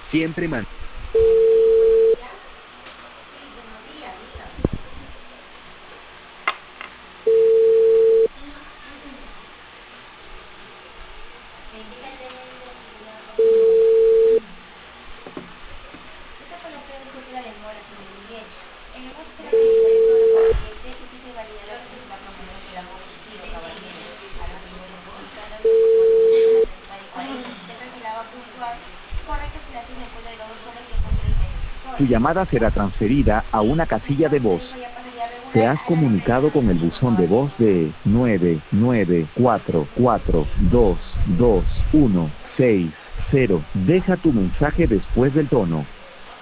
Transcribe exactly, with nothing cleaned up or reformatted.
Siempre man... Tu llamada será transferida a una casilla de voz. Te has comunicado con el buzón de voz de nueve nueve cuatro cuatro dos dos uno seis cero. Deja tu mensaje después del tono.